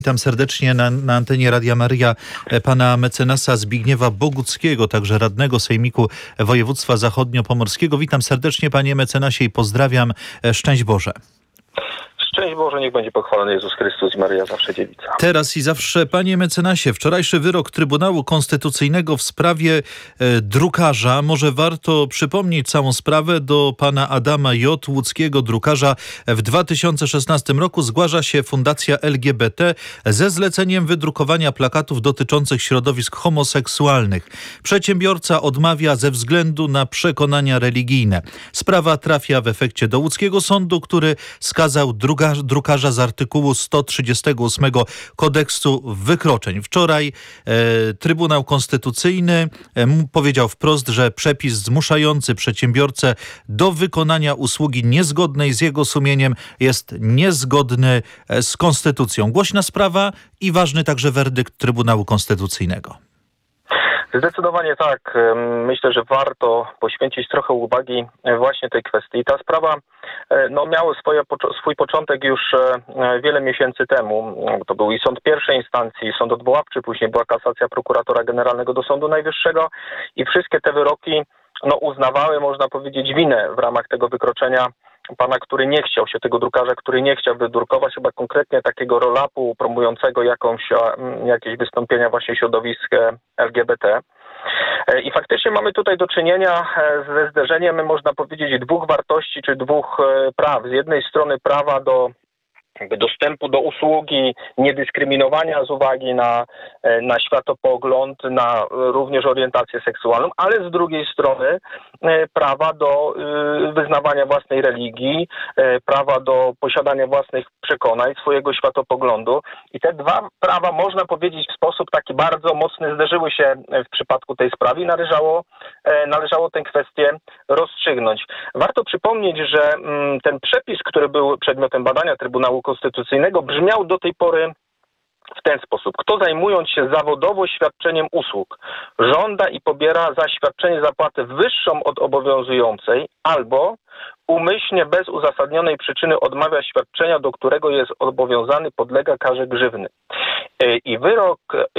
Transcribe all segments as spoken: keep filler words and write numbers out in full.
Witam serdecznie na, na antenie Radia Maryja pana mecenasa Zbigniewa Boguckiego, także radnego Sejmiku Województwa Zachodniopomorskiego. Witam serdecznie, panie mecenasie, i pozdrawiam. Szczęść Boże. Szczęść Boże, niech będzie pochwalony Jezus Chrystus i Maryja zawsze dziewica. Teraz i zawsze, panie mecenasie, wczorajszy wyrok Trybunału Konstytucyjnego w sprawie e, drukarza. Może warto przypomnieć całą sprawę. Do pana Adama J. Łódzkiego, drukarza. W dwa tysiące szesnastym roku zgłasza się Fundacja L G B T ze zleceniem wydrukowania plakatów dotyczących środowisk homoseksualnych. Przedsiębiorca odmawia ze względu na przekonania religijne. Sprawa trafia w efekcie do łódzkiego sądu, który skazał druga drukarza z artykułu sto trzydziestego ósmego kodeksu wykroczeń. Wczoraj e, Trybunał Konstytucyjny e, powiedział wprost, że przepis zmuszający przedsiębiorcę do wykonania usługi niezgodnej z jego sumieniem jest niezgodny z konstytucją. Głośna sprawa i ważny także werdykt Trybunału Konstytucyjnego. Zdecydowanie tak. Myślę, że warto poświęcić trochę uwagi właśnie tej kwestii. Ta sprawa no, miała swoje, swój początek już wiele miesięcy temu. To był i sąd pierwszej instancji, i sąd odwoławczy, później była kasacja prokuratora generalnego do Sądu Najwyższego i wszystkie te wyroki no, uznawały, można powiedzieć, winę w ramach tego wykroczenia pana, który nie chciał się, tego drukarza, który nie chciał wydrukować chyba konkretnie takiego roll-upu promującego jakąś, jakieś wystąpienia właśnie środowisk L G B T. I faktycznie mamy tutaj do czynienia ze zderzeniem, można powiedzieć, dwóch wartości czy dwóch praw. Z jednej strony prawa do jakby dostępu do usługi, niedyskryminowania z uwagi na, na światopogląd, na również orientację seksualną, ale z drugiej strony prawa do wyznawania własnej religii, prawa do posiadania własnych przekonań, swojego światopoglądu. I te dwa prawa, można powiedzieć, w sposób taki bardzo mocny zderzyły się w przypadku tej sprawy i należało, należało tę kwestię rozstrzygnąć. Warto przypomnieć, że ten przepis, który był przedmiotem badania Trybunału Konstytucyjnego, brzmiał do tej pory w ten sposób. Kto zajmując się zawodowo świadczeniem usług, żąda i pobiera za świadczenie zapłatę wyższą od obowiązującej albo umyślnie bez uzasadnionej przyczyny odmawia świadczenia, do którego jest obowiązany, podlega karze grzywny. I wyrok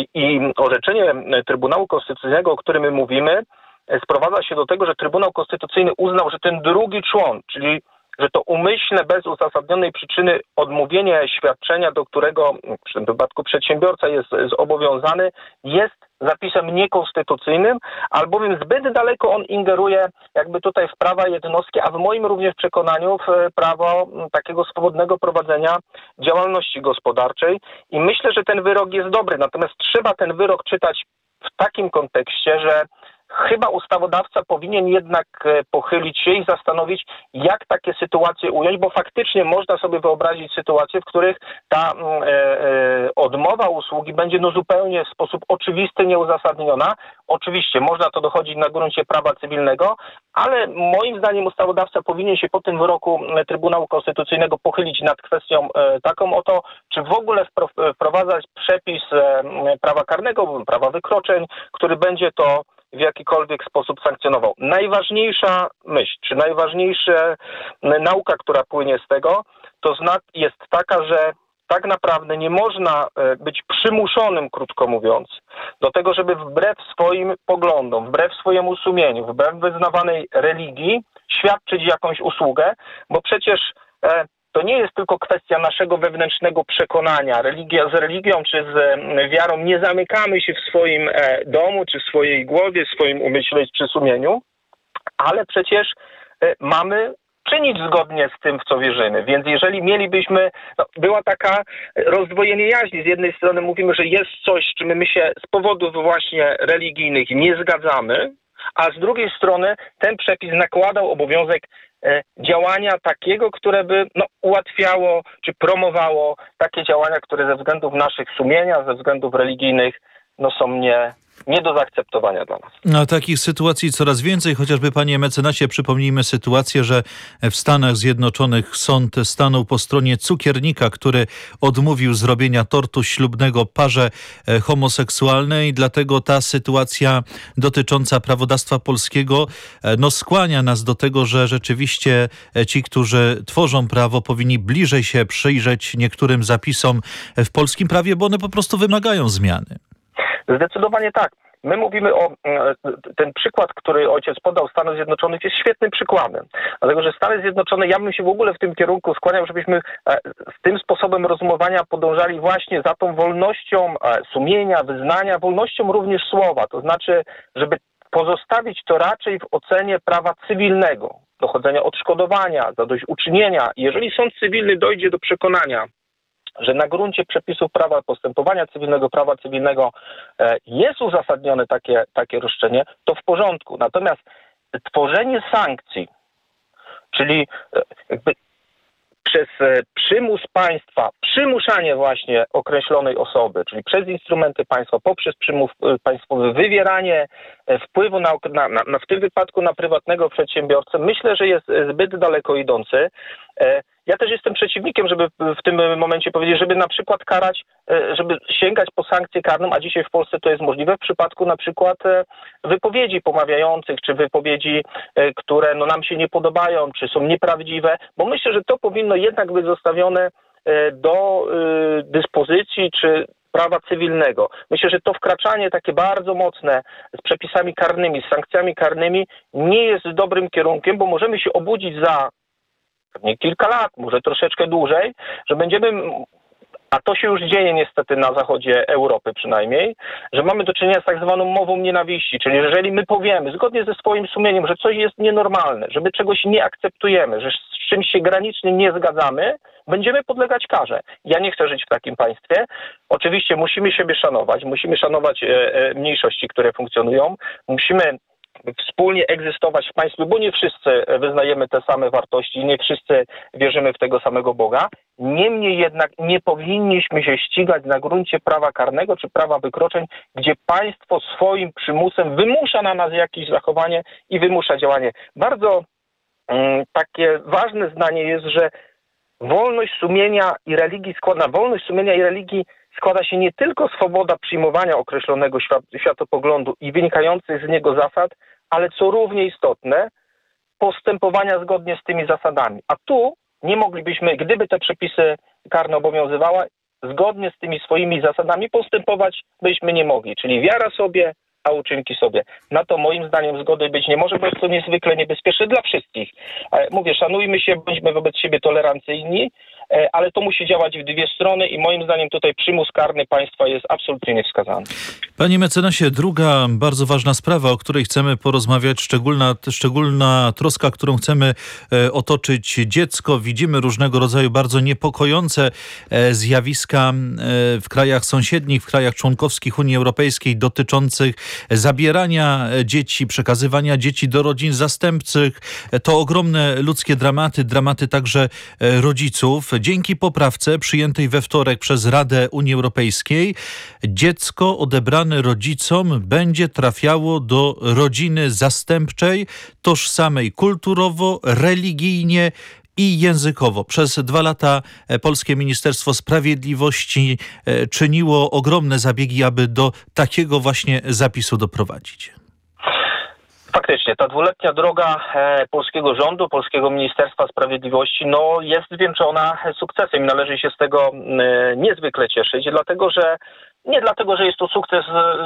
i orzeczenie Trybunału Konstytucyjnego, o którym my mówimy, sprowadza się do tego, że Trybunał Konstytucyjny uznał, że ten drugi człon, czyli że to umyślne, bez uzasadnionej przyczyny odmówienie świadczenia, do którego w tym wypadku przedsiębiorca jest zobowiązany, jest zapisem niekonstytucyjnym, albowiem zbyt daleko on ingeruje jakby tutaj w prawa jednostki, a w moim również przekonaniu w prawo takiego swobodnego prowadzenia działalności gospodarczej. I myślę, że ten wyrok jest dobry, natomiast trzeba ten wyrok czytać w takim kontekście, że chyba ustawodawca powinien jednak pochylić się i zastanowić, jak takie sytuacje ująć, bo faktycznie można sobie wyobrazić sytuacje, w których ta e, e, odmowa usługi będzie no zupełnie w sposób oczywisty nieuzasadniona. Oczywiście można to dochodzić na gruncie prawa cywilnego, ale moim zdaniem ustawodawca powinien się po tym wyroku Trybunału Konstytucyjnego pochylić nad kwestią e, taką oto, czy w ogóle wprowadzać przepis e, prawa karnego, prawa wykroczeń, który będzie to w jakikolwiek sposób sankcjonował. Najważniejsza myśl, czy najważniejsza nauka, która płynie z tego, to jest taka, że tak naprawdę nie można być przymuszonym, krótko mówiąc, do tego, żeby wbrew swoim poglądom, wbrew swojemu sumieniu, wbrew wyznawanej religii świadczyć jakąś usługę, bo przecież to nie jest tylko kwestia naszego wewnętrznego przekonania. Religia z religią czy z wiarą nie zamykamy się w swoim domu, czy w swojej głowie, w swoim umyśle czy sumieniu, ale przecież mamy czynić zgodnie z tym, w co wierzymy. Więc jeżeli mielibyśmy, no, była taka rozdwojenie jaźni. Z jednej strony mówimy, że jest coś, z czym my się z powodów właśnie religijnych nie zgadzamy, a z drugiej strony ten przepis nakładał obowiązek działania takiego, które by no, ułatwiało czy promowało takie działania, które ze względów naszych sumienia, ze względów religijnych no, są nie, nie do zaakceptowania dla nas. No, takich sytuacji coraz więcej, chociażby panie mecenasie przypomnijmy sytuację, że w Stanach Zjednoczonych sąd stanął po stronie cukiernika, który odmówił zrobienia tortu ślubnego parze homoseksualnej, dlatego ta sytuacja dotycząca prawodawstwa polskiego no, skłania nas do tego, że rzeczywiście ci, którzy tworzą prawo, powinni bliżej się przyjrzeć niektórym zapisom w polskim prawie, bo one po prostu wymagają zmiany. Zdecydowanie tak. My mówimy o, ten przykład, który ojciec podał Stanów Zjednoczonych jest świetnym przykładem. Dlatego, że Stany Zjednoczone, ja bym się w ogóle w tym kierunku skłaniał, żebyśmy z tym sposobem rozumowania podążali właśnie za tą wolnością sumienia, wyznania, wolnością również słowa. To znaczy, żeby pozostawić to raczej w ocenie prawa cywilnego, dochodzenia odszkodowania, zadośćuczynienia. Jeżeli sąd cywilny dojdzie do przekonania, że na gruncie przepisów prawa postępowania cywilnego, prawa cywilnego jest uzasadnione takie, takie roszczenie, to w porządku. Natomiast tworzenie sankcji, czyli jakby przez przymus państwa, przymuszanie właśnie określonej osoby, czyli przez instrumenty państwa, poprzez przymus państwowy, wywieranie wpływu na, na, na, w tym wypadku na prywatnego przedsiębiorcę, myślę, że jest zbyt daleko idący. Ja też jestem przeciwnikiem, żeby w tym momencie powiedzieć, żeby na przykład karać, żeby sięgać po sankcję karną, a dzisiaj w Polsce to jest możliwe w przypadku na przykład wypowiedzi pomawiających, czy wypowiedzi, które no, nam się nie podobają, czy są nieprawdziwe, bo myślę, że to powinno jednak być zostawione do dyspozycji, czy prawa cywilnego. Myślę, że to wkraczanie takie bardzo mocne z przepisami karnymi, z sankcjami karnymi nie jest dobrym kierunkiem, bo możemy się obudzić za pewnie kilka lat, może troszeczkę dłużej, że będziemy, a to się już dzieje niestety na zachodzie Europy przynajmniej, że mamy do czynienia z tak zwaną mową nienawiści, czyli jeżeli my powiemy zgodnie ze swoim sumieniem, że coś jest nienormalne, że my czegoś nie akceptujemy, że z czymś się granicznie nie zgadzamy, będziemy podlegać karze. Ja nie chcę żyć w takim państwie. Oczywiście musimy siebie szanować, musimy szanować mniejszości, które funkcjonują, musimy wspólnie egzystować w państwie, bo nie wszyscy wyznajemy te same wartości, nie wszyscy wierzymy w tego samego Boga. Niemniej jednak nie powinniśmy się ścigać na gruncie prawa karnego czy prawa wykroczeń, gdzie państwo swoim przymusem wymusza na nas jakieś zachowanie i wymusza działanie. Bardzo um, takie ważne zdanie jest, że wolność sumienia i religii składa, wolność sumienia i religii składa się nie tylko swoboda przyjmowania określonego świat, światopoglądu i wynikających z niego zasad, ale co równie istotne, postępowania zgodnie z tymi zasadami. A tu nie moglibyśmy, gdyby te przepisy karne obowiązywały, zgodnie z tymi swoimi zasadami postępować byśmy nie mogli. Czyli wiara sobie, a uczynki sobie. Na to moim zdaniem zgody być nie może, bo jest to niezwykle niebezpieczne dla wszystkich. Mówię, szanujmy się, bądźmy wobec siebie tolerancyjni, ale to musi działać w dwie strony i moim zdaniem tutaj przymus karny państwa jest absolutnie niewskazany. Panie mecenasie, druga bardzo ważna sprawa, o której chcemy porozmawiać, szczególna, szczególna troska, którą chcemy e, otoczyć dziecko. Widzimy różnego rodzaju bardzo niepokojące e, zjawiska e, w krajach sąsiednich, w krajach członkowskich Unii Europejskiej dotyczących zabierania dzieci, przekazywania dzieci do rodzin zastępczych. E, to ogromne ludzkie dramaty, dramaty także e, rodziców. Dzięki poprawce przyjętej we wtorek przez Radę Unii Europejskiej dziecko odebrane rodzicom będzie trafiało do rodziny zastępczej, tożsamej kulturowo, religijnie i językowo. Przez dwa lata Polskie Ministerstwo Sprawiedliwości czyniło ogromne zabiegi, aby do takiego właśnie zapisu doprowadzić. Faktycznie, ta dwuletnia droga e, polskiego rządu, polskiego Ministerstwa Sprawiedliwości no, jest zwieńczona sukcesem i należy się z tego e, niezwykle cieszyć, dlatego że nie dlatego, że jest to sukces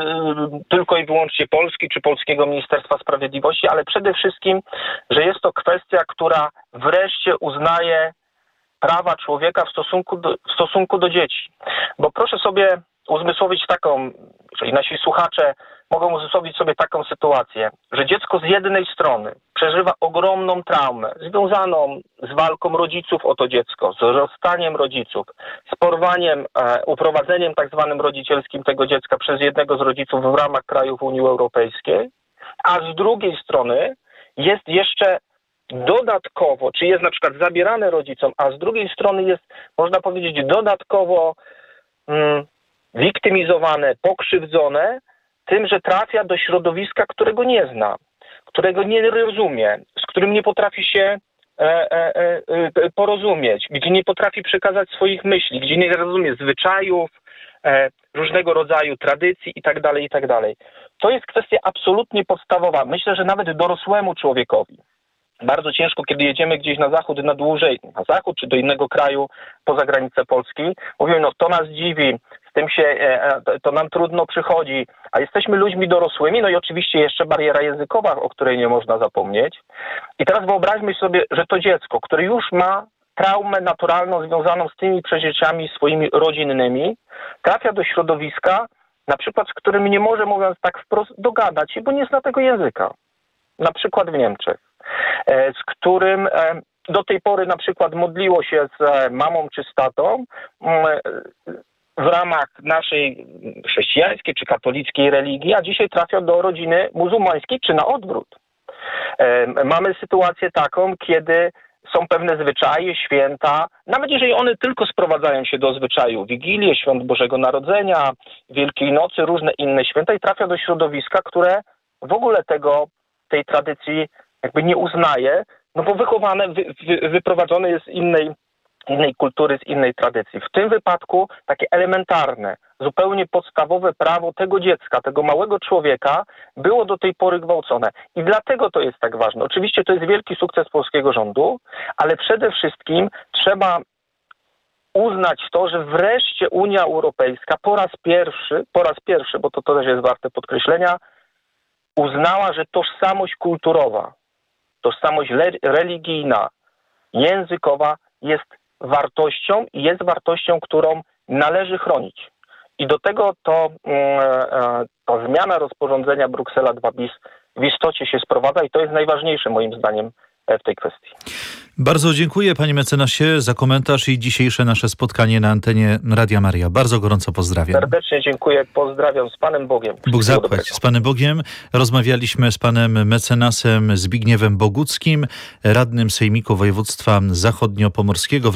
e, tylko i wyłącznie Polski czy polskiego Ministerstwa Sprawiedliwości, ale przede wszystkim, że jest to kwestia, która wreszcie uznaje prawa człowieka w stosunku do, w stosunku do dzieci. Bo proszę sobie uzmysłowić taką, jeżeli nasi słuchacze mogą uzmysłowić sobie taką sytuację, że dziecko z jednej strony przeżywa ogromną traumę związaną z walką rodziców o to dziecko, z rozstaniem rodziców, z porwaniem, e, uprowadzeniem tak zwanym rodzicielskim tego dziecka przez jednego z rodziców w ramach krajów Unii Europejskiej, a z drugiej strony jest jeszcze dodatkowo, czy jest na przykład zabierane rodzicom, a z drugiej strony jest, można powiedzieć, dodatkowo mm, wiktymizowane, pokrzywdzone tym, że trafia do środowiska, którego nie zna, którego nie rozumie, z którym nie potrafi się e, e, e, porozumieć, gdzie nie potrafi przekazać swoich myśli, gdzie nie rozumie zwyczajów, e, różnego rodzaju tradycji itd., itd. To jest kwestia absolutnie podstawowa. Myślę, że nawet dorosłemu człowiekowi bardzo ciężko, kiedy jedziemy gdzieś na zachód na dłużej, na zachód czy do innego kraju poza granicę Polski. Mówimy, no to nas dziwi, z tym się, to nam trudno przychodzi, a jesteśmy ludźmi dorosłymi, no i oczywiście jeszcze bariera językowa, o której nie można zapomnieć. I teraz wyobraźmy sobie, że to dziecko, które już ma traumę naturalną związaną z tymi przeżyciami swoimi rodzinnymi, trafia do środowiska, na przykład z którym nie może, mówiąc tak wprost, dogadać się, bo nie zna tego języka. Na przykład w Niemczech, z którym do tej pory na przykład modliło się z mamą czy z tatą w ramach naszej chrześcijańskiej czy katolickiej religii, a dzisiaj trafia do rodziny muzułmańskiej czy na odwrót. Mamy sytuację taką, kiedy są pewne zwyczaje, święta, nawet jeżeli one tylko sprowadzają się do zwyczaju Wigilię, Świąt Bożego Narodzenia, Wielkiej Nocy, różne inne święta i trafia do środowiska, które w ogóle tego, tej tradycji jakby nie uznaje, no bo wychowane, wy, wy, wyprowadzone jest z innej, innej kultury, z innej tradycji. W tym wypadku takie elementarne, zupełnie podstawowe prawo tego dziecka, tego małego człowieka było do tej pory gwałcone. I dlatego to jest tak ważne. Oczywiście to jest wielki sukces polskiego rządu, ale przede wszystkim trzeba uznać to, że wreszcie Unia Europejska po raz pierwszy, po raz pierwszy, bo to, to też jest warte podkreślenia, uznała, że tożsamość kulturowa, tożsamość le- religijna, językowa jest wartością i jest wartością, którą należy chronić. I do tego to e, ta zmiana rozporządzenia Bruksela dwa bis w istocie się sprowadza i to jest najważniejsze moim zdaniem w tej kwestii. Bardzo dziękuję panie mecenasie za komentarz i dzisiejsze nasze spotkanie na antenie Radia Maria. Bardzo gorąco pozdrawiam. Serdecznie dziękuję, pozdrawiam z Panem Bogiem. Bóg zapłać. Z Panem Bogiem rozmawialiśmy z panem mecenasem Zbigniewem Boguckim, radnym Sejmiku Województwa Zachodniopomorskiego.